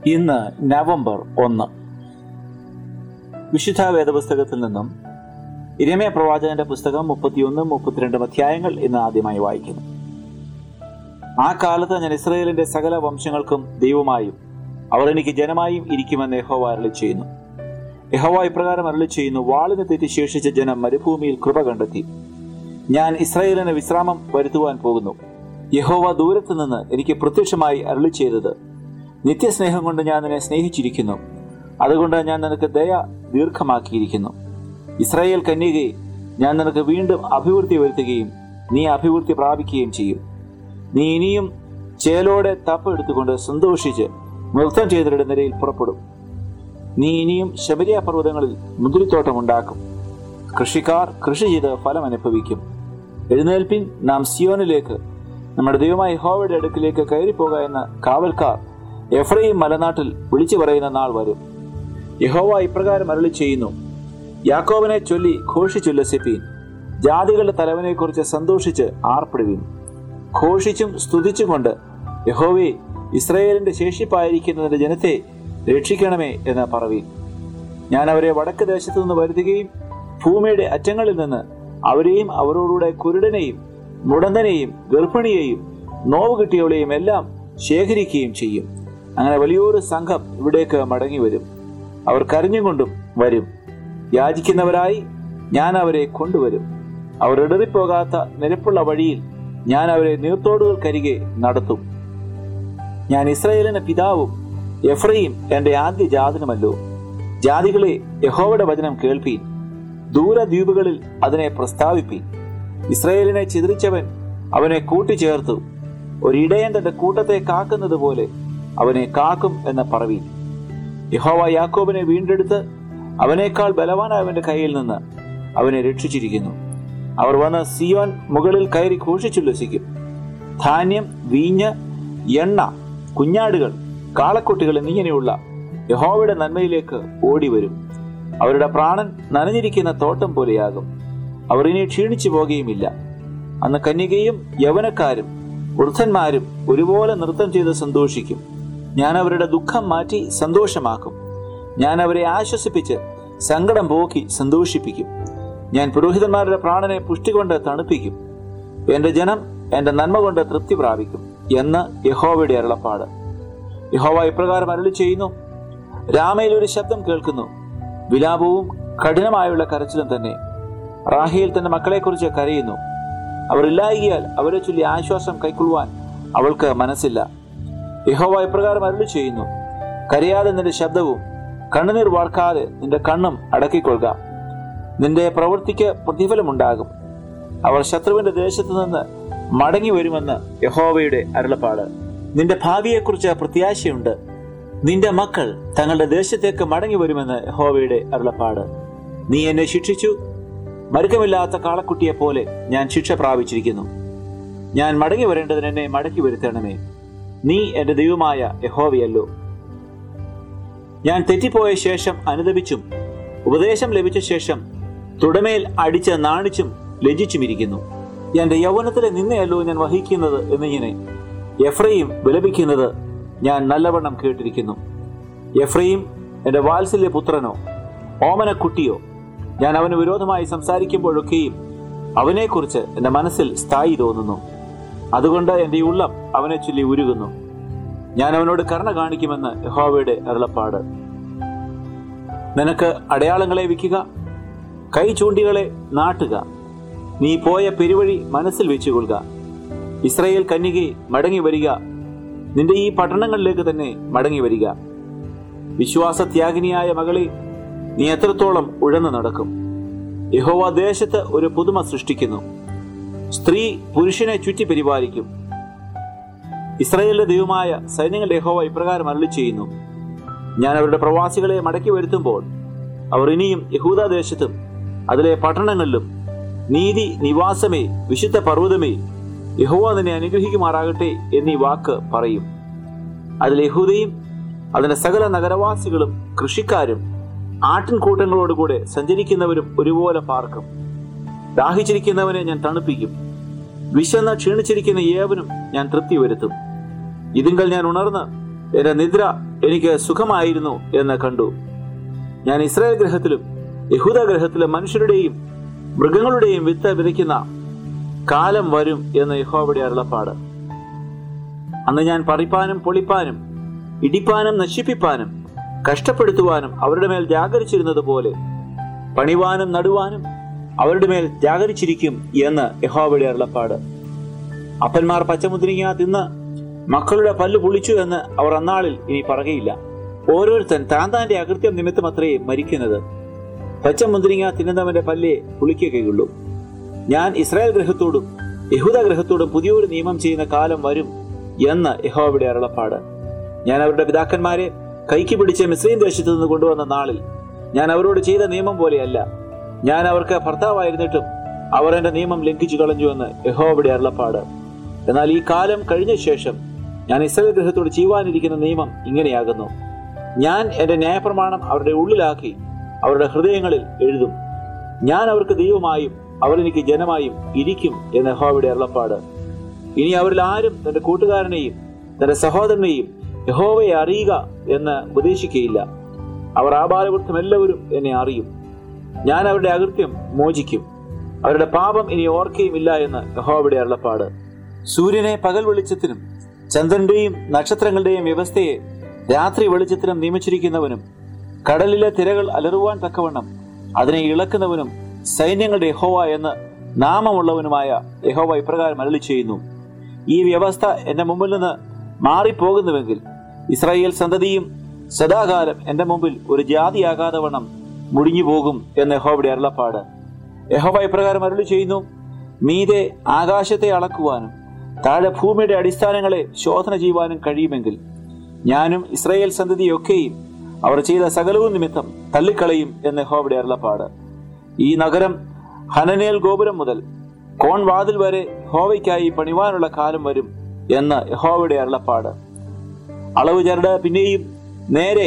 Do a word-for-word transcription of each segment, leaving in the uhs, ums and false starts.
ഇന്ന് നവംബർ ഒന്ന്. വിശുദ്ധ വേദപുസ്തകത്തിൽ നിന്നും യിരെമ്യാ പ്രവാചകന്റെ പുസ്തകം മുപ്പത്തിയൊന്നും മുപ്പത്തിരണ്ടും അധ്യായങ്ങൾ ഇന്ന് ആദ്യമായി വായിക്കുന്നു. ആ കാലത്ത് ഞാൻ ഇസ്രായേലിന്റെ സകല വംശങ്ങൾക്കും ദൈവമായും അവർ എനിക്ക് ജനമായും ഇരിക്കുമെന്ന് യഹോവ അരുളി ചെയ്യുന്നു. യഹോവ ഇപ്രകാരം അരുളി ചെയ്യുന്നു: വാളിന് തെറ്റി ശേഷിച്ച ജനം മരുഭൂമിയിൽ കൃപ കണ്ടെത്തി. ഞാൻ ഇസ്രായേലിന് വിശ്രാമം വരുത്തുവാൻ പോകുന്നു. യഹോവ ദൂരത്ത് നിന്ന് എനിക്ക് പ്രത്യക്ഷമായി അരുളി ചെയ്തത്: നിത്യസ്നേഹം കൊണ്ട് ഞാൻ നിന്നെ സ്നേഹിച്ചിരിക്കുന്നു, അതുകൊണ്ട് ഞാൻ നിനക്ക് ദയ ദീർഘമാക്കിയിരിക്കുന്നു. ഇസ്രായേൽ കന്യകയെ, ഞാൻ നിനക്ക് വീണ്ടും അഭിവൃദ്ധി വരുത്തുകയും നീ അഭിവൃദ്ധി പ്രാപിക്കുകയും ചെയ്യും. നീ ഇനിയും ചേലോടെ തപ്പ് എടുത്തുകൊണ്ട് സന്തോഷിച്ച് നൃത്തം ചെയ്തവരുടെ നിരയിൽ പുറപ്പെടും. നീ ഇനിയും ശമരിയ പർവ്വതങ്ങളിൽ മുന്തിരിത്തോട്ടം ഉണ്ടാക്കും. കൃഷിക്കാർ കൃഷി ചെയ്ത് ഫലം അനുഭവിക്കും. എഴുന്നേൽപ്പിൻ, നാം സിയോനിലേക്ക്, നമ്മുടെ ദൈവമായ യഹോവയുടെ അടുക്കിലേക്ക് കയറിപ്പോക എന്ന് കാവൽക്കാർ എഫ്രയീം മലനാട്ടിൽ വിളിച്ചു പറയുന്ന നാൾ വരും. യഹോവ ഇപ്രകാരം അരുളി ചെയ്യുന്നു: യാക്കോബിനെ ചൊല്ലി ഘോഷിച്ചുല്ലസിപ്പീൻ, ജാതികളുടെ തലവനെ കുറിച്ച് സന്തോഷിച്ച് ആർപ്പിടുവീൻ. ഘോഷിച്ചും സ്തുതിച്ചും കൊണ്ട് യഹോവേ, ഇസ്രായേലിന്റെ ശേഷിപ്പായിരിക്കുന്നതിന്റെ ജനത്തെ രക്ഷിക്കണമേ എന്ന് പറവീൻ. ഞാൻ അവരെ വടക്ക് ദേശത്തു നിന്ന് വരുത്തുകയും ഭൂമിയുടെ അറ്റങ്ങളിൽ നിന്ന് അവരെയും അവരോടുകൂടെ കുരുടനെയും മുടന്തനെയും ഗർഭിണിയെയും നോവ് കിട്ടിയവളെയും എല്ലാം ശേഖരിക്കുകയും ചെയ്യും. അങ്ങനെ വലിയൊരു സംഘം ഇവിടേക്ക് മടങ്ങി വരും. അവർ കരഞ്ഞുകൊണ്ടും വരും. യാചിക്കുന്നവരായി ഞാൻ അവരെ കൊണ്ടുവരും. അവർ ഇടറിപ്പോകാത്ത നിരപ്പുള്ള വഴിയിൽ ഞാൻ അവരെ നീർത്തോടുകൾക്കരികെ നടത്തും. ഞാൻ ഇസ്രായേലിന് പിതാവും എഫ്രയീം എന്റെ ആദ്യ ജാതനുമല്ലോ. ജാതികളെ, യഹോവയുടെ വചനം കേൾപ്പീൻ, ദൂരദ്വീപുകളിൽ അതിനെ പ്രസ്താവിപ്പീൻ. ഇസ്രായേലിനെ ചിതറിച്ചവൻ അവനെ കൂട്ടിച്ചേർത്തു. ഒരിടയൻ തന്റെ കൂട്ടത്തെ കാക്കുന്നത് പോലെ അവനെ കാക്കും എന്ന് പറവീൻ. യഹോവ യാക്കോബിനെ വീണ്ടെടുത്ത് അവനേക്കാൾ ബലവാനായവന്റെ കയ്യിൽ നിന്ന് അവനെ രക്ഷിച്ചിരിക്കുന്നു. അവർ വന്ന് സിയോൻ മുകളിൽ കയറി ഘോഷിച്ചുല്ലസിക്കും. ധാന്യം, വീഞ്ഞ്, എണ്ണ, കുഞ്ഞാടുകൾ, കാളക്കുട്ടികൾ എന്നിങ്ങനെയുള്ള യഹോവയുടെ നന്മയിലേക്ക് ഓടിവരും. അവരുടെ പ്രാണൻ നനഞ്ഞിരിക്കുന്ന തോട്ടം പോലെയാകും. അവർ ഇനി ക്ഷീണിച്ചു പോകുകയുമില്ല. അന്ന് കന്യകയും യൗവനക്കാരും വൃദ്ധന്മാരും ഒരുപോലെ നൃത്തം ചെയ്ത് സന്തോഷിക്കും. ഞാൻ അവരുടെ ദുഃഖം മാറ്റി സന്തോഷമാക്കും. ഞാൻ അവരെ ആശ്വസിപ്പിച്ച് സങ്കടം പോക്കി സന്തോഷിപ്പിക്കും. ഞാൻ പുരോഹിതന്മാരുടെ പ്രാണനെ പുഷ്ടി കൊണ്ട് തണുപ്പിക്കും. എന്റെ ജനം എന്റെ നന്മ കൊണ്ട് തൃപ്തി പ്രാപിക്കും എന്ന് യഹോവയുടെ അരുളപ്പാട്. യഹോവ ഇപ്രകാരം അരുളി ചെയ്യുന്നു: രാമയിൽ ഒരു ശബ്ദം കേൾക്കുന്നു, വിലാപവും കഠിനമായുള്ള കരച്ചിലും തന്നെ. റാഹേൽ തന്റെ മക്കളെക്കുറിച്ച് കരയുന്നു. അവർ ഇല്ലായികയാൽ അവരെ ചൊല്ലി ആശ്വാസം കൈക്കൊള്ളുവാൻ അവൾക്ക് മനസ്സില്ല. യഹോവ ഇപ്രകാരം അരുളി ചെയ്യുന്നു: കരയാതെ നിന്റെ ശബ്ദവും കണ്ണുനീർ വാർക്കാതെ നിന്റെ കണ്ണും അടക്കിക്കൊള്ളുക. നിന്റെ പ്രവൃത്തിക്ക് പ്രതിഫലമുണ്ടാകും. അവർ ശത്രുവിന്റെ ദേശത്തു നിന്ന് മടങ്ങി വരുമെന്ന് യഹോവയുടെ അരുളപ്പാട്. നിന്റെ ഭാവിയെക്കുറിച്ച് പ്രത്യാശയുണ്ട്. നിന്റെ മക്കൾ തങ്ങളുടെ ദേശത്തേക്ക് മടങ്ങി വരുമെന്ന് യഹോവയുടെ അരുളപ്പാട്. നീ എന്നെ ശിക്ഷിച്ചു. മരുക്കമില്ലാത്ത കാളക്കുട്ടിയെ പോലെ ഞാൻ ശിക്ഷ പ്രാപിച്ചിരിക്കുന്നു. ഞാൻ മടങ്ങി വരേണ്ടതിന് എന്നെ മടക്കി വരുത്തണമേ. നീ എന്റെ ദൈവമായ യഹോവയല്ലോ. ഞാൻ തെറ്റിപ്പോയ ശേഷം അനുദപിച്ചും ഉപദേശം ലഭിച്ച ശേഷം തുടമേൽ അടിച്ച് നാണിച്ചും ലജ്ജിച്ചുമിരിക്കുന്നു. എന്റെ യൗവനത്തിലെ നിന്നയല്ലോ ഞാൻ വഹിക്കുന്നത് എന്നിങ്ങനെ എഫ്രയീം വിലപിക്കുന്നത് ഞാൻ നല്ലവണ്ണം കേട്ടിരിക്കുന്നു. എഫ്രയീം എന്റെ വാത്സല്യ പുത്രനോ ഓമനക്കുട്ടിയോ. ഞാൻ അവന് വിരോധമായി സംസാരിക്കുമ്പോഴൊക്കെയും അവനെക്കുറിച്ച് എന്റെ മനസ്സിൽ സ്ഥായി തോന്നുന്നു. അതുകൊണ്ട് എന്റെ ഉള്ളം അവനെ ചൊല്ലി ഉരുകുന്നു. ഞാൻ അവനോട് കരുണ കാണിക്കുമെന്ന് യഹോവയുടെ അരുളപ്പാട്. നിനക്ക് അടയാളങ്ങളെ വിൽക്കുക, കൈ ചൂണ്ടികളെ നാട്ടുക. നീ പോയ പെരുവഴി മനസ്സിൽ വെച്ചുകൊള്ളുക. ഇസ്രായേൽ കന്യകെ, മടങ്ങി വരിക. നിന്റെ ഈ പട്ടണങ്ങളിലേക്ക് തന്നെ മടങ്ങി വരിക. വിശ്വാസത്യാഗിനിയായ മകളെ, നീ എത്രത്തോളം ഉഴന്നു നടക്കും? യഹോവ ദേശത്ത് ഒരു പുതുമ സൃഷ്ടിക്കുന്നു. സ്ത്രീ പുരുഷനെ ചുറ്റി പരിപാലിക്കും. ഇസ്രായേലിന്റെ ദൈവമായ സൈന്യങ്ങളുടെ യഹോവ ഇപ്രകാരം അരുളി ചെയ്യുന്നു: ഞാൻ അവരുടെ പ്രവാസികളെ മടക്കി വരുത്തുമ്പോൾ അവർ ഇനിയും യഹൂദാദേശത്തും അതിലെ പട്ടണങ്ങളിലും നീതി നിവാസമേ, വിശുദ്ധ പർവ്വതമേ, യഹോവ നിന്നെ അനുഗ്രഹിക്കുമാറാകട്ടെ എന്നീ വാക്ക് പറയും. അതിൽ യഹൂദയും അതിന്റെ സകല നഗരവാസികളും കൃഷിക്കാരും ആട്ടിൻകൂട്ടങ്ങളോടുകൂടെ സഞ്ചരിക്കുന്നവരും ഒരുപോലെ പാർക്കും. ദാഹിച്ചിരിക്കുന്നവനെ ഞാൻ തണുപ്പിക്കും. വിശന്ന് ക്ഷീണിച്ചിരിക്കുന്ന ഏവനും ഞാൻ തൃപ്തി വരുത്തും. ഇതിങ്കൽ ഞാൻ ഉണർന്ന് എന്റെ നിദ്ര എനിക്ക് സുഖമായിരുന്നു എന്ന് കണ്ടു. ഞാൻ ഇസ്രായേൽ ഗൃഹത്തിലും യഹൂദ ഗൃഹത്തിലെ മനുഷ്യരുടെയും മൃഗങ്ങളുടെയും വിത്ത് വിതയ്ക്കുന്ന കാലം വരും എന്ന് യഹോവയുടെ അരുളപ്പാട്. അന്ന് ഞാൻ പറിപ്പാനും പൊളിപ്പാനും ഇടിപ്പാനും നശിപ്പിപ്പാനും കഷ്ടപ്പെടുത്തുവാനും അവരുടെ മേൽ ജാഗരിച്ചിരുന്നത് പോലെ പണിവാനും നടുവാനും അവരുടെ മേൽ ജാഗരിച്ചിരിക്കും എന്ന് യഹോവയുടെ അരുളപ്പാട്. അപ്പന്മാർ പച്ചമുന്തിരിങ്ങ തിന്ന് മക്കളുടെ പല്ല് പുളിച്ചു എന്ന് അവർ അന്നാളിൽ ഇനി പറയുകയില്ല. ഓരോരുത്തൻ താൻ താന്റെ അകൃത്യം നിമിത്തം അത്രേ മരിക്കുന്നത്. പച്ചമുന്തിരിങ്ങ തിന്നുന്നവന്റെ പല്ലേ പുളിക്കുകയുള്ളൂ. ഞാൻ ഇസ്രായേൽ ഗൃഹത്തോടും യഹൂദ ഗൃഹത്തോടും പുതിയൊരു നിയമം ചെയ്യുന്ന കാലം വരും എന്ന് യഹോവയുടെ അരുളപ്പാട്. ഞാൻ അവരുടെ പിതാക്കന്മാരെ കൈക്ക് പിടിച്ച് മിസ്രയീം ദേശത്തു നിന്ന് കൊണ്ടുവന്ന നാളിൽ ഞാൻ അവരോട് ചെയ്ത നിയമം പോലെയല്ല. ഞാൻ അവർക്ക് ഭർത്താവായിരുന്നിട്ടും അവർ എന്റെ നിയമം ലംഘിച്ചു കളഞ്ഞു എന്ന് യഹോവയുടെ അരുളപ്പാട്. എന്നാൽ ഈ കാലം കഴിഞ്ഞ ശേഷം ഞാൻ ഇസ്രായേൽ ഗൃഹത്തോട് ചെയ്യുവാനിരിക്കുന്ന നിയമം ഇങ്ങനെയാകുന്നു. ഞാൻ എന്റെ ന്യായപ്രമാണം അവരുടെ ഉള്ളിലാക്കി അവരുടെ ഹൃദയങ്ങളിൽ എഴുതും. ഞാൻ അവർക്ക് ദൈവമായും അവർ എനിക്ക് ജനമായും ഇരിക്കും എന്ന് യഹോവയുടെ അരുളപ്പാട്. ഇനി അവരിൽ ആരും തന്റെ കൂട്ടുകാരനെയും തന്റെ സഹോദരനെയും യഹോവയെ അറിയുക എന്ന് ഉപദേശിക്കുകയില്ല. അവർ ആബാലവൃദ്ധം എല്ലാവരും എന്നെ അറിയും. ഞാൻ അവരുടെ അകൃത്യം മോചിക്കും, അവരുടെ പാപം ഇനി ഓർക്കുകയും ഇല്ല എന്ന് യഹോവയുടെ അരുളപ്പാട്. സൂര്യനെ പകൽ വെളിച്ചത്തിനും ചന്ദ്രന്റെയും നക്ഷത്രങ്ങളുടെയും വ്യവസ്ഥയെ രാത്രി വെളിച്ചത്തിനും നിയമിച്ചിരിക്കുന്നവനും കടലിലെ തിരകൾ അലറുവാൻ തക്കവണ്ണം അതിനെ ഇളക്കുന്നവനും സൈന്യങ്ങളുടെ യഹോവ എന്ന് നാമമുള്ളവനുമായ യഹോവ ഇപ്രകാരം അരുളി ചെയ്യുന്നു. ഈ വ്യവസ്ഥ എന്റെ മുമ്പിൽ നിന്ന് മാറിപ്പോകുന്നുവെങ്കിൽ ഇസ്രായേൽ സന്തതിയും സദാകാലം എന്റെ മുമ്പിൽ ഒരു ജാതിയാകാതെ വണ്ണം മുടിഞ്ഞു പോകും എന്ന് യഹോവയുടെ അരുളപ്പാട്. യഹോവ ഇപ്രകാരം അരുളി ചെയ്യുന്നു. മീതെ ആകാശത്തെ അളക്കുവാനും താഴെ ഭൂമിയുടെ അടിസ്ഥാനങ്ങളെ ശോധന ചെയ്യുവാനും കഴിയുമെങ്കിൽ ഞാനും ഇസ്രായേൽ സന്തതിയൊക്കെയും അവർ ചെയ്ത സകലവും നിമിത്തം തള്ളിക്കളയും എന്ന് യഹോവയുടെ അരുളപ്പാട്. ഈ നഗരം ഹനനേൽ ഗോപുരം മുതൽ കോൺവാതിൽ വരെ യഹോവയ്ക്കായി പണിവാനുള്ള കാലം വരും എന്ന് യഹോവയുടെ അരുളപ്പാട്. അളവ് ചരട് പിന്നെയും നേരെ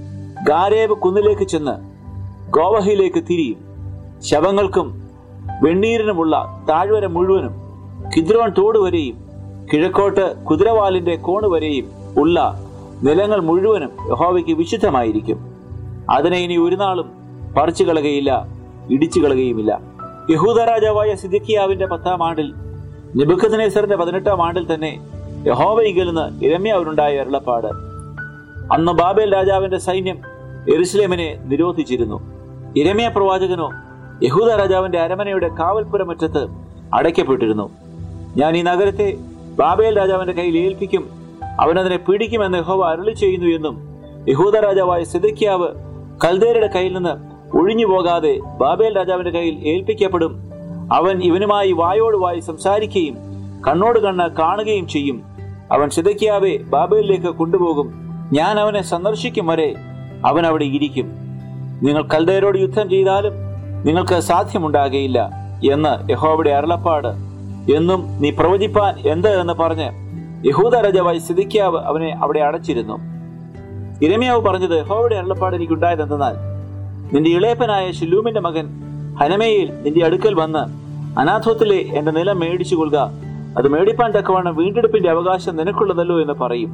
ഗാരേബ് കുന്നിലേക്ക് ചെന്ന് ഗോവഹയിലേക്ക് തിരിയും. ശവങ്ങൾക്കും വെണ്ണീരിനുമുള്ള താഴ്വര മുഴുവനും കിദ്രോൺ തോട് വരെയും കിഴക്കോട്ട് കുതിരവാലിന്റെ കോണ് വരെയും ഉള്ള നിലങ്ങൾ മുഴുവനും യഹോവയ്ക്ക് വിശുദ്ധമായിരിക്കും. അതിനെ ഇനി ഒരു നാളും പറിച്ചു കളകയില്ല, ഇടിച്ചു കളകയുമില്ല. യഹൂദ രാജാവായ സിദെക്കീയാവിന്റെ പത്താം ആണ്ടിൽ നെബൂഖദ്നേസറിന്റെ പതിനെട്ടാം ആണ്ടിൽ തന്നെ യഹോവയിങ്കൽ നിന്ന് യിരെമ്യാവിനുണ്ടായ അരുളപ്പാട്. അന്ന് ബാബേൽ രാജാവിന്റെ സൈന്യം യെരൂശലേമിനെ നിരോധിച്ചിരുന്നു. യിരെമ്യാ പ്രവാചകനോ യഹൂദ രാജാവിന്റെ അരമനയുടെ കാവൽപ്പുരമുറ്റത്ത് അടയ്ക്കപ്പെട്ടിരുന്നു. ഞാൻ ഈ നഗരത്തെ ബാബേൽ രാജാവിന്റെ കയ്യിൽ ഏൽപ്പിക്കും, അവനതിനെ പിടിക്കുമെന്ന് യഹോവ അരുളി ചെയ്യുന്നു എന്നും യഹൂദ രാജാവായ സിദെക്കീയാവ് കൽദേരുടെ കയ്യിൽ നിന്ന് ഒഴിഞ്ഞു പോകാതെ ബാബേൽ രാജാവിന്റെ കയ്യിൽ ഏൽപ്പിക്കപ്പെടും. അവൻ ഇവനുമായി വായോട് വായി സംസാരിക്കുകയും കണ്ണോട് കണ്ണ് കാണുകയും ചെയ്യും. അവൻ സിദെക്കീയാവെ ബാബേലിലേക്ക് കൊണ്ടുപോകും. ഞാൻ അവനെ സന്ദർശിക്കും വരെ അവൻ അവിടെ ഇരിക്കും. നിങ്ങൾ കൽദേരോട് യുദ്ധം ചെയ്താലും നിങ്ങൾക്ക് സാധ്യമുണ്ടാകുകയില്ല എന്ന് യഹോവയുടെ അരുളപ്പാട് എന്നും നീ പ്രവചിപ്പാൻ എന്ത് എന്ന് പറഞ്ഞ് യഹൂദ രാജാവായി സിദെക്കീയാവ് അവനെ അവിടെ അടച്ചിരുന്നു. യിരെമ്യാവ് പറഞ്ഞത്, യഹോവയുടെ അരുളപ്പാട് എനിക്കുണ്ടായത് എന്തെന്നാൽ, നിന്റെ ഇളയപ്പനായ ശില്ലൂമിന്റെ മകൻ ഹനമേയിൽ നിന്റെ അടുക്കൽ വന്ന് അനാഥോത്തിലെ എന്റെ നിലം മേടിച്ചു കൊള്ളുക, അത് മേടിപ്പാൻ തക്കവണ്ണം വീണ്ടെടുപ്പിന്റെ അവകാശം നിനക്കുള്ളതല്ലോ എന്ന് പറയും.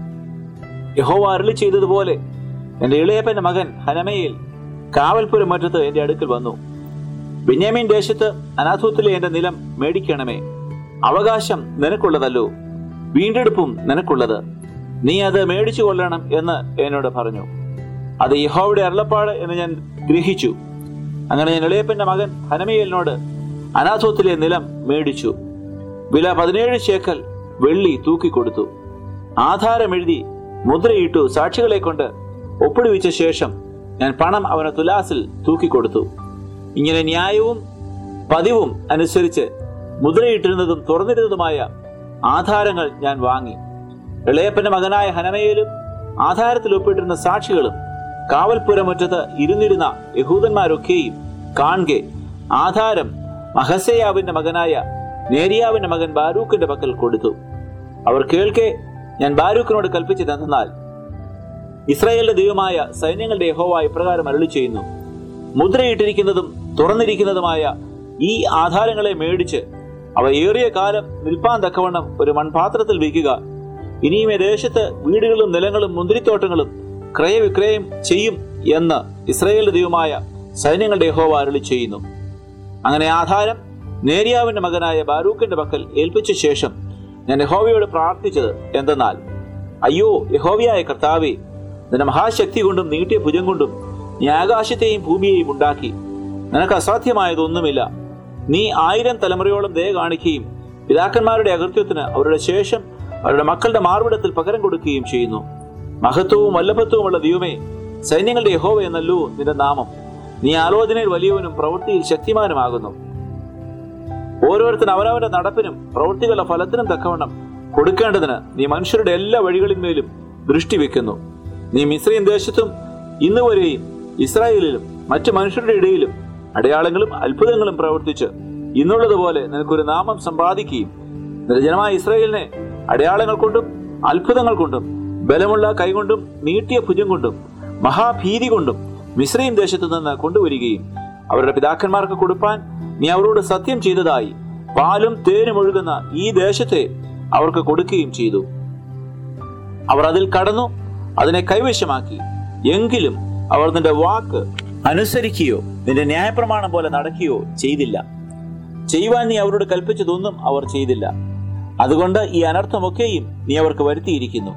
യഹോവ അരുളി ചെയ്തതുപോലെ എന്റെ ഇളയപ്പന്റെ മകൻ ഹനമേയിൽ കാവൽപുരം മറ്റത്ത് എന്റെ അടുക്കൽ വന്നു. ബെന്യാമീൻ ദേശത്ത് അനാഥോത്തിലെ എന്റെ നിലം മേടിക്കണമേ, അവകാശം നിനക്കുള്ളതല്ലോ, വീണ്ടെടുപ്പും നിനക്കുള്ളത്, നീ അത് മേടിച്ചു കൊള്ളണം എന്ന് എന്നോട് പറഞ്ഞു. അത് യഹോവയുടെ അരുളപ്പാട് എന്ന് ഞാൻ ഗ്രഹിച്ചു. അങ്ങനെ ഞാൻ ഇളയപ്പന്റെ മകൻ ഹനമേലിനോട് അനാഥോത്തിലെ നിലം മേടിച്ചു. വില പതിനേഴ് ശേക്കൽ വെള്ളി തൂക്കിക്കൊടുത്തു. ആധാരം എഴുതി മുദ്രയിട്ടു സാക്ഷികളെ കൊണ്ട് ഒപ്പിടുവിച്ച ശേഷം ഞാൻ പണം അവന് തുലാസിൽ തൂക്കിക്കൊടുത്തു. ഇങ്ങനെ ന്യായവും പതിവും അനുസരിച്ച് മുദ്രയിട്ടിരുന്നതും തുറന്നിരുന്നതുമായ ആധാരങ്ങൾ ഞാൻ വാങ്ങി. ഇളയപ്പന്റെ മകനായ ഹനമേലും ആധാരത്തിൽ ഒപ്പിട്ടിരുന്ന സാക്ഷികളും കാവൽപുരമുറ്റത്ത് ഇരുന്നിരുന്ന യഹൂദന്മാരൊക്കെയും കാൺകെ ആധാരം മഹസേയാവിന്റെ മകനായ നേരിയാവിന്റെ മകൻ ബാരൂക്കിന്റെ പക്കൽ കൊടുത്തു. അവർ കേൾക്കെ ഞാൻ ബാരൂക്കിനോട് കൽപ്പിച്ചതെന്നാൽ, ഇസ്രായേലിന്റെ ദൈവമായ സൈന്യങ്ങളുടെ യഹോവ ഇപ്രകാരം അരുളി ചെയ്യുന്നു, മുദ്രയിട്ടിരിക്കുന്നതും തുറന്നിരിക്കുന്നതുമായ ഈ ആധാരങ്ങളെ മേടിച്ച് അവ ഏറിയ കാലം നിൽപ്പാൻ തക്കവണ്ണം ഒരു മൺപാത്രത്തിൽ വയ്ക്കുക. ഇനിയും ഈ ദേശത്ത് വീടുകളും നിലങ്ങളും മുന്തിരിത്തോട്ടങ്ങളും ക്രയവിക്രയം ചെയ്യും എന്ന് ഇസ്രായേലിന്റെ ദൈവമായ സൈന്യങ്ങളുടെ യഹോവ അരുളി ചെയ്യുന്നു. അങ്ങനെ ആധാരം നേര്യാവിന്റെ മകനായ ബാരൂക്കിന്റെ പക്കൽ ഏൽപ്പിച്ച ശേഷം ഞാൻ യഹോവയോട് പ്രാർത്ഥിച്ചത് എന്തെന്നാൽ, അയ്യോ യഹോവയായ കർത്താവേ, നിന്റെ മഹാശക്തി കൊണ്ടും നീട്ടിയ ഭുജം കൊണ്ടും നീ ആകാശത്തെയും ഭൂമിയെയും ഉണ്ടാക്കി. നിനക്ക് അസാധ്യമായതൊന്നുമില്ല. നീ ആയിരം തലമുറയോളം ദയ കാണിക്കുകയും പിതാക്കന്മാരുടെ അകൃത്യത്തിന് അവരുടെ ശേഷം അവരുടെ മക്കളുടെ മാർവിടത്തിൽ പകരം കൊടുക്കുകയും ചെയ്യുന്നു. മഹത്വവും വല്ലഭത്വവുമുള്ള ദൈവമേ, സൈന്യങ്ങളുടെ യഹോവ എന്നല്ലോ നിന്റെ നാമം. നീ ആലോചനയിൽ വലിയവനും പ്രവൃത്തിയിൽ ശക്തിമാനുമാകുന്നു. ഓരോരുത്തരും അവനവന്റെ നടപ്പിനും പ്രവൃത്തികളുടെ ഫലത്തിനും തക്കവണ്ണം കൊടുക്കേണ്ടതിന് നീ മനുഷ്യരുടെ എല്ലാ വഴികളിന്മേലും ദൃഷ്ടി വെക്കുന്നു. നീ മിസ്രയീം ദേശത്തും ഇന്നുവരെയും ഇസ്രായേലിലും മറ്റു മനുഷ്യരുടെ ഇടയിലും അടയാളങ്ങളും അത്ഭുതങ്ങളും പ്രവർത്തിച്ച് ഇന്നുള്ളതുപോലെ നിനക്കൊരു നാമം സമ്പാദിക്കുകയും നിന്റെ ജനമായ ഇസ്രായേലിനെ അടയാളങ്ങൾ കൊണ്ടും അത്ഭുതങ്ങൾ കൊണ്ടും ബലമുള്ള കൈകൊണ്ടും നീട്ടിയ ഭുജം കൊണ്ടും മഹാഭീതി കൊണ്ടും മിസ്രയീം ദേശത്തു നിന്ന് കൊണ്ടുവരികയും അവരുടെ പിതാക്കന്മാർക്ക് കൊടുപ്പാൻ നീ അവരോട് സത്യം ചെയ്തതായി പാലും തേനും ഒഴുകുന്ന ഈ ദേശത്തെ അവർക്ക് കൊടുക്കുകയും ചെയ്തു. അവർ അതിൽ കടന്നു അതിനെ കൈവശമാക്കി. എങ്കിലും അവർ നിന്റെ വാക്ക് അനുസരിക്കുകയോ നിന്റെ ന്യായപ്രമാണം പോലെ നടക്കുകയോ ചെയ്തില്ല. ചെയ്യുവാൻ നീ അവരോട് കൽപ്പിച്ചതൊന്നും അവർ ചെയ്തില്ല. അതുകൊണ്ട് ഈ അനർത്ഥമൊക്കെയും നീ അവർക്ക് വരുത്തിയിരിക്കുന്നു.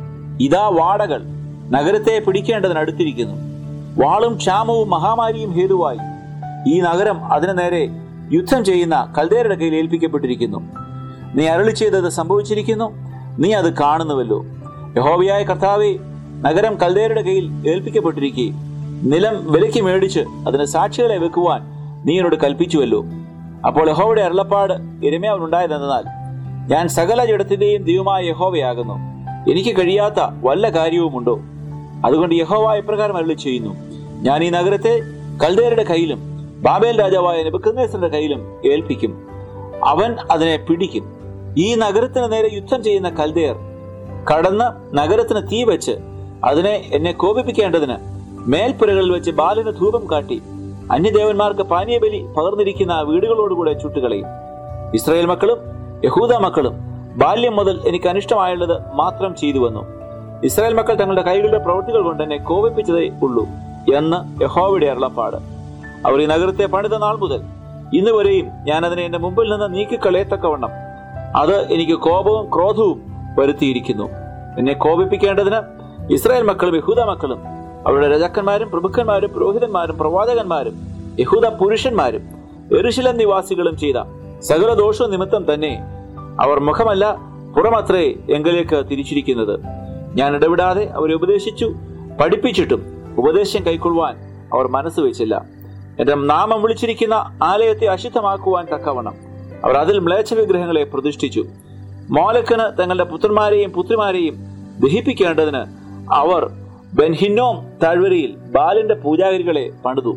ഇതാ വാടകൾ നഗരത്തെ പിടിക്കേണ്ടതിനടുത്തിരിക്കുന്നു. വാളും ക്ഷാമവും മഹാമാരിയും ഹേതുവായി ഈ നഗരം അതിനു നേരെ യുദ്ധം ചെയ്യുന്ന കൽദേരുടെ കയ്യിൽ ഏൽപ്പിക്കപ്പെട്ടിരിക്കുന്നു. നീ അരുളി ചെയ്തത് സംഭവിച്ചിരിക്കുന്നു. നീ അത് കാണുന്നുവല്ലോ. യഹോവയായ കർത്താവേ, നഗരം കൽദേരുടെ കയ്യിൽ ഏൽപ്പിക്കപ്പെട്ടിരിക്കുകയും നിലം വിലയ്ക്ക് മേടിച്ച് അതിന് സാക്ഷികളെ വെക്കുവാൻ നീ എന്നോട് കൽപ്പിച്ചുവല്ലോ. അപ്പോൾ യഹോവയുടെ അരുളപ്പാട് യിരെമ്യാവിനുണ്ടായതെന്നാൽ, ഞാൻ സകല ജഡത്തിന്റെയും ദൈവമായ യഹോവയാകുന്നു. എനിക്ക് കഴിയാത്ത വല്ല കാര്യവുമുണ്ടോ? അതുകൊണ്ട് യഹോവ ഇപ്രകാരം അരുളി ചെയ്യുന്നു, ഞാൻ ഈ നഗരത്തെ കൽദേരുടെ കയ്യിലും ബാബേൽ രാജാവായ നെബൂഖദ്നേസറിന്റെ കയ്യിലും ഏൽപ്പിക്കും. അവൻ അതിനെ പിടിക്കും. ഈ നഗരത്തിന് നേരെ യുദ്ധം ചെയ്യുന്ന കൽദേർ കടന്ന് നഗരത്തിന് തീ വെച്ച് അതിനെ എന്നെ കോപിപ്പിക്കേണ്ടതിന് മേൽപ്പുരകളിൽ വെച്ച് ബാലിന് ധൂപം കാട്ടി അന്യദേവന്മാർക്ക് പാനീയബലി പകർന്നിരിക്കുന്ന വീടുകളോടുകൂടെ ചുട്ടുകളയും. ഇസ്രായേൽ മക്കളും യഹൂദ മക്കളും ബാല്യം മുതൽ എനിക്ക് അനിഷ്ടമായുള്ളത് മാത്രം ചെയ്തു വന്നു. ഇസ്രായേൽ മക്കൾ തങ്ങളുടെ കൈകളുടെ പ്രവൃത്തികൾ കൊണ്ട് എന്നെ കോപിപ്പിച്ചതേ ഉള്ളൂ എന്ന് യഹോവയുടെ അരുളപ്പാട്. അവർ ഈ നഗരത്തെ പണിത നാൾ മുതൽ ഇന്ന് വരെയും ഞാൻ അതിനെ എന്റെ മുമ്പിൽ നിന്ന് നീക്കിക്കളയത്തക്കവണ്ണം അത് എനിക്ക് കോപവും ക്രോധവും വരുത്തിയിരിക്കുന്നു. എന്നെ കോപിപ്പിക്കേണ്ടതിന് ഇസ്രായേൽ മക്കളും യഹൂദ മക്കളും അവരുടെ രാജാക്കന്മാരും പ്രഭുക്കന്മാരും പുരോഹിതന്മാരും പ്രവാചകന്മാരും യഹൂദ പുരുഷന്മാരും യെരൂശലേം നിവാസികളും ചെയ്ത സകല ദോഷവും നിമിത്തം തന്നെ അവർ മുഖമല്ല പുറമത്രേ എങ്കിലേക്ക് തിരിച്ചിരിക്കുന്നത്. ഞാൻ ഇടപെടാതെ അവരെ ഉപദേശിച്ചു പഠിപ്പിച്ചിട്ടും ഉപദേശം കൈക്കൊള്ളുവാൻ അവർ മനസ്സ് വെച്ചില്ല. എന്റെ നാമം വിളിച്ചിരിക്കുന്ന ആലയത്തെ അശുദ്ധമാക്കുവാൻ തക്കവണ്ണം അവർ അതിൽ മ്ലേച്ഛ വിഗ്രഹങ്ങളെ പ്രതിഷ്ഠിച്ചു. മോലക്കിന് തങ്ങളുടെ പുത്രന്മാരെയും പുത്രിമാരെയും ദഹിപ്പിക്കേണ്ടതിന് അവർ ബെൻഹിന്നോം താഴ്വരയിൽ ബാലിന്റെ പൂജാഗിരികളെ പണിതു.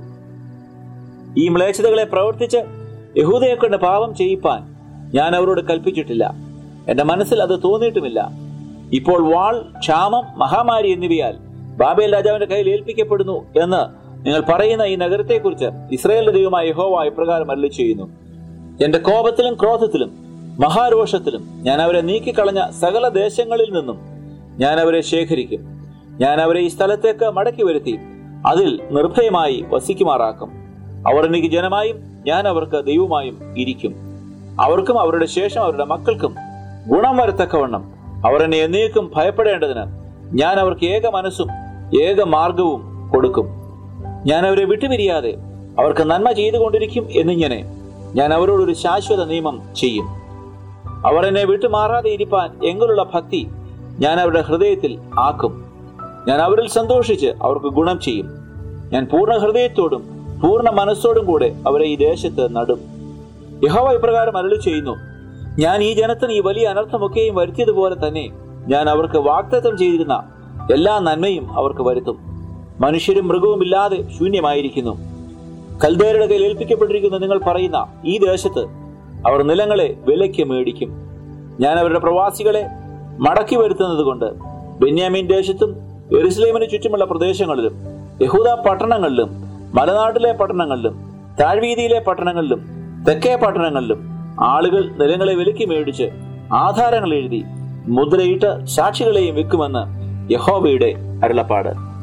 ഈ മ്ലേച്ഛതകളെ പ്രവർത്തിച്ച് യഹൂദയെ കൊണ്ട് പാപം ചെയ്യിപ്പാൻ ഞാൻ അവരോട് കൽപ്പിച്ചിട്ടില്ല. എന്റെ മനസ്സിൽ അത് തോന്നിയിട്ടുമില്ല. ഇപ്പോൾ വാൾ, ക്ഷാമം, മഹാമാരി എന്നിവയാൽ ബാബേൽ രാജാവിന്റെ കയ്യിൽ ഏൽപ്പിക്കപ്പെടുന്നു എന്ന് നിങ്ങൾ പറയുന്ന ഈ നഗരത്തെക്കുറിച്ച് ഇസ്രായേലിന്റെ ദൈവമായ യഹോവ ഇപ്രകാരം അരുളി ചെയ്യുന്നു, എന്റെ കോപത്തിലും ക്രോധത്തിലും മഹാരോഷത്തിലും ഞാൻ അവരെ നീക്കിക്കളഞ്ഞ സകല ദേശങ്ങളിൽ നിന്നും ഞാൻ അവരെ ശേഖരിക്കും. ഞാൻ അവരെ ഈ സ്ഥലത്തേക്ക് മടക്കി വരുത്തി അതിൽ നിർഭയമായി വസിക്കുമാറാക്കും. അവർ എനിക്ക് ജനമായും ഞാൻ അവർക്ക് ദൈവമായും ഇരിക്കും. അവർക്കും അവരുടെ ശേഷം അവരുടെ മക്കൾക്കും ഗുണം വരത്തക്കവണ്ണം അവർ എന്നെ എന്നേക്കും ഭയപ്പെടേണ്ടതിന് ഞാൻ അവർക്ക് ഏക മനസ്സും ഏക മാർഗവും കൊടുക്കും. ഞാൻ അവരെ വിട്ടുപിരിയാതെ അവർക്ക് നന്മ ചെയ്തുകൊണ്ടിരിക്കും എന്നിങ്ങനെ ഞാൻ അവരോടൊരു ശാശ്വത നിയമം ചെയ്യും. അവർ എന്നെ വിട്ടുമാറാതെ ഇരിപ്പാൻ എങ്കിലുള്ള ഭക്തി ഞാൻ അവരുടെ ഹൃദയത്തിൽ ആക്കും. ഞാൻ അവരിൽ സന്തോഷിച്ച് അവർക്ക് ഗുണം ചെയ്യും. ഞാൻ പൂർണ്ണ ഹൃദയത്തോടും പൂർണ്ണ മനസ്സോടും കൂടെ അവരെ ഈ ദേശത്ത് നടും. യഹോവ ഇപ്രകാരം അരുളി ചെയ്യുന്നു, ഞാൻ ഈ ജനത്തിന് ഈ വലിയ അനർത്ഥമൊക്കെയും വരുത്തിയതുപോലെ തന്നെ ഞാൻ അവർക്ക് വാഗ്ദത്തം ചെയ്തിരുന്ന എല്ലാ നന്മയും അവർക്ക് വരുത്തും. മനുഷ്യരും മൃഗവും ഇല്ലാതെ ശൂന്യമായിരിക്കുന്നു. കൽദേരുടെ കയ്യിൽ ഏൽപ്പിക്കപ്പെട്ടിരിക്കുന്ന നിങ്ങൾ പറയുന്ന ഈ ദേശത്ത് അവർ നിലങ്ങളെ വിലയ്ക്ക് മേടിക്കും. ഞാൻ അവരുടെ പ്രവാസികളെ മടക്കി വരുത്തുന്നത് കൊണ്ട് ബെന്യാമീൻ ദേശത്തും യെരൂശലേമിന് ചുറ്റുമുള്ള പ്രദേശങ്ങളിലും യഹൂദ പട്ടണങ്ങളിലും മലനാട്ടിലെ പട്ടണങ്ങളിലും താഴ്വീതിയിലെ പട്ടണങ്ങളിലും തെക്കേ പട്ടണങ്ങളിലും ആളുകൾ നിലങ്ങളെ വിലയ്ക്ക് മേടിച്ച് ആധാരങ്ങൾ എഴുതി മുദ്രയിട്ട് സാക്ഷികളെയും വെക്കുമെന്ന് യഹോവയുടെ അരുളപ്പാട്.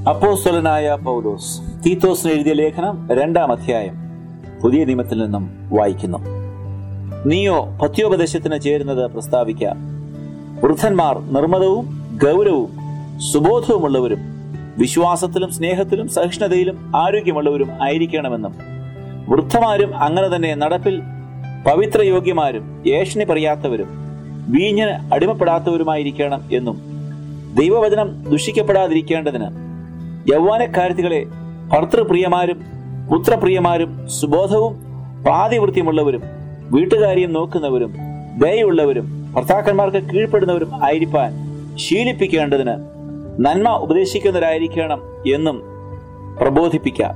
അപ്പോസ്തലനായ പൗലോസ് തീത്തോസിന് എഴുതിയ ലേഖനം രണ്ടാം അധ്യായം പുതിയ നിയമത്തിൽ നിന്നും വായിക്കുന്നു. നീയോ പഥ്യോപദേശത്തിന് ചേരുന്നത് പ്രസ്താവിക്ക. വൃദ്ധന്മാർ നിർമ്മതവും ഗൗരവവും സുബോധവുമുള്ളവരും വിശ്വാസത്തിലും സ്നേഹത്തിലും സഹിഷ്ണുതയിലും ആരോഗ്യമുള്ളവരും ആയിരിക്കണമെന്നും, വൃദ്ധമാരും അങ്ങനെ തന്നെ നടപ്പിൽ പവിത്രയോഗ്യമാരും ഏഷണി പറയാത്തവരും വീഞ്ഞിന് അടിമപ്പെടാത്തവരുമായിരിക്കണം എന്നും, ദൈവവചനം ദുഷിക്കപ്പെടാതിരിക്കേണ്ടതിന് യൗവനക്കാരത്തികളെ ഭർത്തൃപ്രിയമാരും പുത്രപ്രിയമാരും സുബോധവും പാതിവൃത്യമുള്ളവരും വീട്ടുകാര്യം നോക്കുന്നവരും ദയയുള്ളവരും ഭർത്താക്കന്മാർക്ക് കീഴ്പ്പെടുന്നവരും ആയിരിക്കാൻ ശീലിപ്പിക്കേണ്ടതിന് നന്മ ഉപദേശിക്കുന്നവരായിരിക്കണം എന്നും പ്രബോധിപ്പിക്കാം.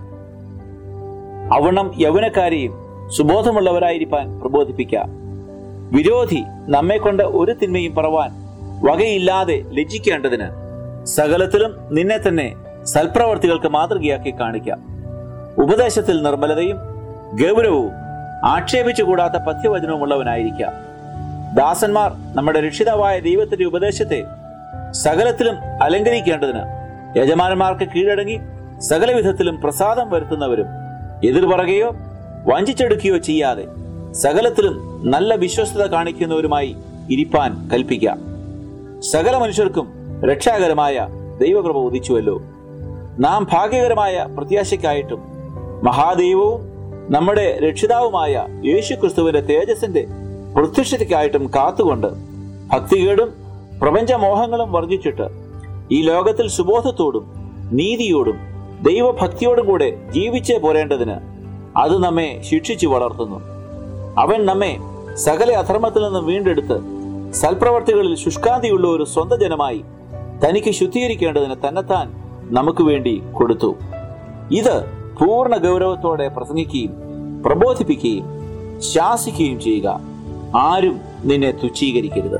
അവണ്ണം യൗവനക്കാരെയും സുബോധമുള്ളവരായിരിക്കാൻ പ്രബോധിപ്പിക്കാം. വിരോധി നമ്മെ കൊണ്ട് ഒരു തിന്മയും പറവാൻ വകയില്ലാതെ ലജ്ജിക്കേണ്ടതിന് സകലത്തിലും നിന്നെ തന്നെ സൽപ്രവർത്തികൾക്ക് മാതൃകയാക്കി കാണിക്കാം. ഉപദേശത്തിൽ നിർമ്മലതയും ഗൗരവവും ആക്ഷേപിച്ചുകൂടാത്ത പഥ്യവചനവും ഉള്ളവനായിരിക്കാം. ദാസന്മാർ നമ്മുടെ രക്ഷിതാവായ ദൈവത്തിന്റെ ഉപദേശത്തെ സകലത്തിലും അലങ്കരിക്കേണ്ടതിന് യജമാനന്മാർക്ക് കീഴടങ്ങി സകലവിധത്തിലും പ്രസാദം വരുത്തുന്നവരും എതിർപറകയോ വഞ്ചിച്ചെടുക്കുകയോ ചെയ്യാതെ സകലത്തിലും നല്ല വിശ്വസ്തത കാണിക്കുന്നവരുമായി ഇരിപ്പാൻ കൽപ്പിക്കാം. സകല മനുഷ്യർക്കും രക്ഷാകരമായ ദൈവകൃപ ഉദിച്ചുവല്ലോ. നാം ഭാഗ്യകരമായ പ്രത്യാശയ്ക്കായിട്ടും മഹാദൈവവും നമ്മുടെ രക്ഷിതാവുമായ യേശു ക്രിസ്തുവിന്റെ തേജസ്സിന്റെ പ്രത്യക്ഷതയ്ക്കായിട്ടും കാത്തുകൊണ്ട് ഭക്തികേടും പ്രപഞ്ചമോഹങ്ങളും വർജിച്ചിട്ട് ഈ ലോകത്തിൽ സുബോധത്തോടും നീതിയോടും ദൈവഭക്തിയോടും കൂടെ ജീവിച്ചേ പോരേണ്ടതിന് അത് നമ്മെ ശിക്ഷിച്ചു വളർത്തുന്നു. അവൻ നമ്മെ സകല അധർമ്മത്തിൽ നിന്നും വീണ്ടെടുത്ത് സൽപ്രവർത്തികളിൽ ശുഷ്കാന്തിയുള്ള ഒരു സ്വന്തം ജനമായി തനിക്ക് ശുദ്ധീകരിക്കേണ്ടതിന് തന്നെത്താൻ നമുക്ക് വേണ്ടി കൊടുത്തു. ഇത് പൂർണ്ണ ഗൗരവത്തോടെ പ്രസംഗിക്കുകയും പ്രബോധിപ്പിക്കുകയും ശാസിക്കുകയും ചെയ്യുക. ആരും നിന്നെ തുച്ഛീകരിക്കരുത്.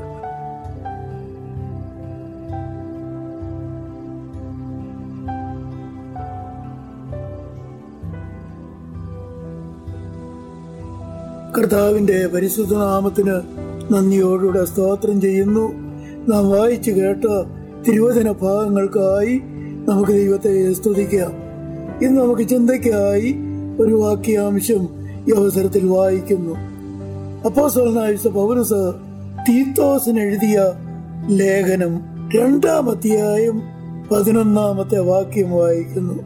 കർത്താവിന്റെ പരിശുദ്ധ നാമത്തിന് നന്ദിയോടുകൂടെ സ്തോത്രം ചെയ്യുന്നു. നാം വായിച്ചു കേട്ട തിരുവചന ഭാഗങ്ങൾക്കായി നമുക്ക് ദൈവത്തെ സ്തുതിക്കാം. ഇന്ന് നമുക്ക് ചിന്തയ്ക്കായി ഒരു വാക്യാംശം ഈ അവസരത്തിൽ വായിക്കുന്നു. അപ്പോസ്തലനായ പൗലോസ് തീത്തോസിന് എഴുതിയ ലേഖനം രണ്ടാം അധ്യായം പതിനൊന്നാമത്തെ വാക്യം വായിക്കുന്നു.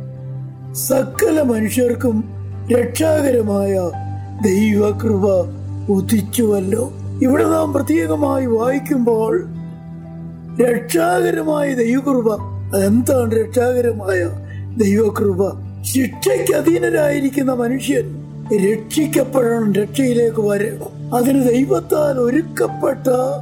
സകല മനുഷ്യർക്കും രക്ഷാകരമായ ദൈവകൃപ ഉദിച്ചുവല്ലോ. ഇവിടെ നാം പ്രത്യേകമായി വായിക്കുമ്പോൾ രക്ഷാകരമായ ദൈവകൃപ, എന്താണ് രക്ഷാകരമായ ദൈവകൃപ? ശിക്ഷയ്ക്ക് അധീനരായിരിക്കുന്ന മനുഷ്യൻ രക്ഷിക്കപ്പെടണം, രക്ഷയിലേക്ക് വരണം. അതിന് ദൈവത്താൽ ഒരുക്കപ്പെട്ട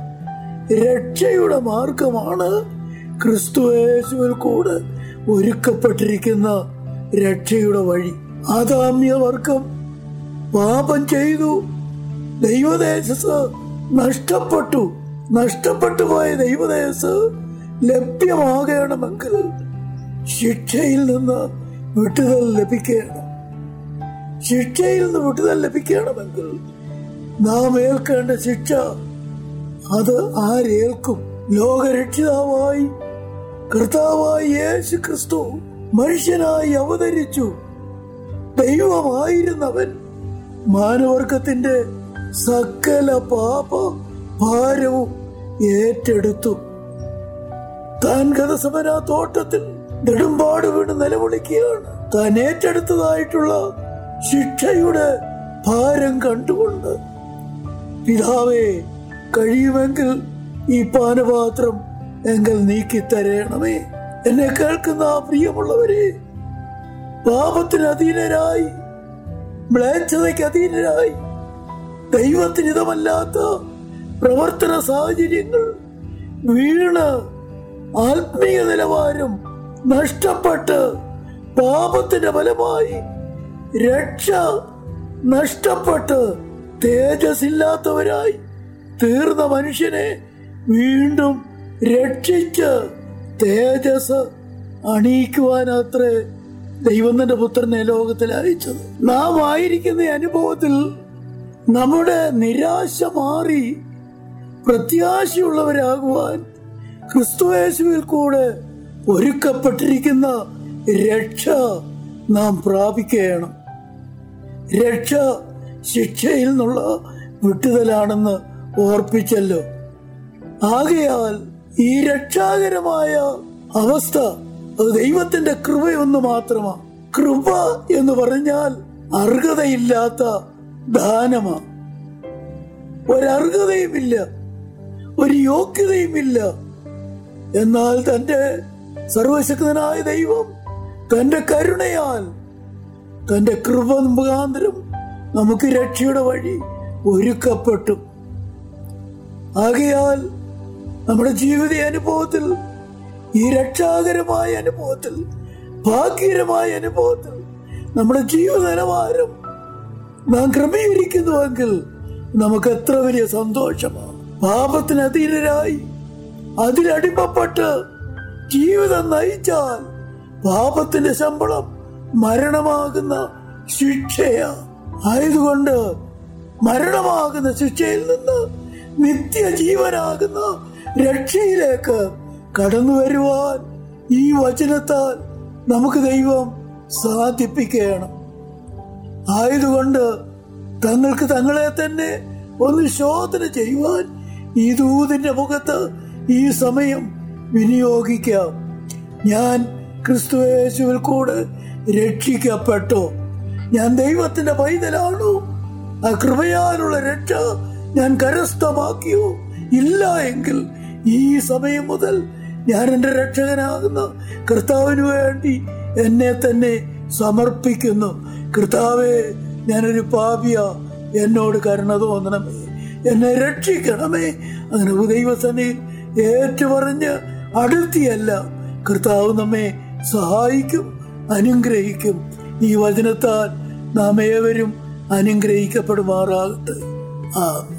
രക്ഷയുടെ മാർഗമാണ് ക്രിസ്തുയേശുവിൽ കൂടെ ഒരുക്കപ്പെട്ടിരിക്കുന്ന രക്ഷയുടെ വഴി. ആദാമ്യവർഗം പാപം ചെയ്തു, ദൈവദേശത്ത് നഷ്ടപ്പെട്ടു. നഷ്ടപ്പെട്ടു പോയ ദൈവദേശത്ത് ലഭ്യമാകണമെങ്കിൽ ശിക്ഷയിൽ നിന്ന് വിടുതൽ ലഭിക്കണം. ശിക്ഷയിൽ നിന്ന് വിടുതൽ ലഭിക്കണമെങ്കിൽ നാം ഏൽക്കേണ്ട ശിക്ഷ അത് ആരേൽക്കും? ലോകരക്ഷിതാവായി കർത്താവായി യേശു ക്രിസ്തു മനുഷ്യനായി അവതരിച്ചു. ദൈവമായിരുന്നവൻ മാനവർഗത്തിന്റെ സകല പാപ ഭാരവും ഏറ്റെടുത്തു. താൻ ഗതസമന തോട്ടത്തിൽ നെടുമ്പാട് വീണ് നിലവിളിക്കുകയാണ്. താൻ ഏറ്റെടുത്തതായിട്ടുള്ള ശിക്ഷയുടെ ഭാരം കണ്ടുകൊണ്ട്, പിതാവേ, കഴിയുമെങ്കിൽ ഈ പാനപാത്രം എങ്കിൽ നീക്കിത്തരേണമേ. എന്നെ കേൾക്കുന്ന പ്രിയമുള്ളവരെ, പാപത്തിന് അധീനരായി, മ്ലേച്ഛതയ്ക്ക് അധീനരായി, ദൈവത്തിന് ഇതമല്ലാത്ത പ്രവർത്തന സാഹചര്യങ്ങൾ വീണ് ആത്മീയ നിലവാരം നഷ്ടപ്പെട്ട് പാപത്തിന്റെ ഫലമായി രക്ഷ നഷ്ടപ്പെട്ട് തേജസ്സില്ലാത്തവരായി തീർന്ന മനുഷ്യനെ വീണ്ടും രക്ഷിച്ച് തേജസ് അണിയിക്കുവാനത്രേ ദൈവം തന്റെ പുത്രനെ ലോകത്തിൽ അയച്ചത്. നാം ആയിരിക്കുന്ന അനുഭവത്തിൽ നമ്മുടെ നിരാശ മാറി പ്രത്യാശയുള്ളവരാകുവാൻ ക്രിസ്തുയേശുവിൽ കൂടെ ഒരുക്കപ്പെട്ടിരിക്കുന്ന രക്ഷ നാം പ്രാപിക്കണം. രക്ഷ ശിക്ഷയിൽ നിന്നുള്ള വിട്ടുതലാണെന്ന് ഓർപ്പിച്ചല്ലോ. ആകയാൽ ഈ രക്ഷാകരമായ അവസ്ഥ അത് ദൈവത്തിന്റെ കൃപയൊന്നു മാത്രമാണ്. കൃപ എന്ന് പറഞ്ഞാൽ അർഹതയില്ലാത്ത ദാനമാണ്. ഒരർഹതയുമില്ല, ഒരു യോഗ്യതയുമില്ല. എന്നാൽ തന്റെ സർവശക്തനായ ദൈവം തന്റെ കരുണയാൽ, തന്റെ കൃപ മുഖാന്തരം നമുക്ക് രക്ഷയുടെ വഴി ഒരുക്കപ്പെട്ടു. ആകയാൽ നമ്മുടെ ജീവിത അനുഭവത്തിൽ, ഈ രക്ഷാകരമായ അനുഭവത്തിൽ, ഭാഗ്യകരമായ അനുഭവത്തിൽ നമ്മുടെ ജീവിത നിലവാരം നാം ക്രമീകരിക്കുന്നുവെങ്കിൽ നമുക്ക് എത്ര വലിയ സന്തോഷമാണ്. പാപത്തിന് അധീനരായി അതിലടിമപ്പെട്ട് ജീവിതം നയിച്ചാൽ പാപത്തിന്റെ ശമ്പളം മരണമാകുന്ന ശിക്ഷയാ. ആയതുകൊണ്ട് മരണമാകുന്ന ശിക്ഷയിൽ നിന്ന് നിത്യജീവനാകുന്ന രക്ഷയിലേക്ക് കടന്നു വരുവാൻ ഈ വചനത്താൽ നമുക്ക് ദൈവം സാധിപ്പിക്കണം. ആയതുകൊണ്ട് തങ്ങൾക്ക് തങ്ങളെ തന്നെ ഒന്ന് ശോധന ചെയ്യുവാൻ ഈ ദൂതിന്റെ മുഖത്ത് ഈ സമയം വിനിയോഗിക്കാം. ഞാൻ ക്രിസ്തുയേശുവിൽ കൂടെ രക്ഷിക്കപ്പെട്ടോ? ഞാൻ ദൈവത്തിന്റെ പൈതലാണോ? ആ കൃപയാലുള്ള രക്ഷ ഞാൻ കരസ്ഥമാക്കിയോ? ഇല്ല എങ്കിൽ ഈ സമയം മുതൽ ഞാൻ എന്റെ രക്ഷകനാകുന്ന കർത്താവിന് വേണ്ടി എന്നെ തന്നെ സമർപ്പിക്കുന്നു. കർത്താവേ, ഞാനൊരു പാപിയ, എന്നോട് കരുണ തോന്നണമേ, എന്നെ രക്ഷിക്കണമേ. അങ്ങനെ ദൈവസന്നിധിയിൽ ഏറ്റുപറഞ്ഞ് അടുത്തിയല്ല കർത്താവ് നമ്മെ സഹായിക്കും, അനുഗ്രഹിക്കും. ഈ വചനത്താൽ നാം ഏവരും അനുഗ്രഹിക്കപ്പെടുമാറാകട്ടെ. ആമേൻ.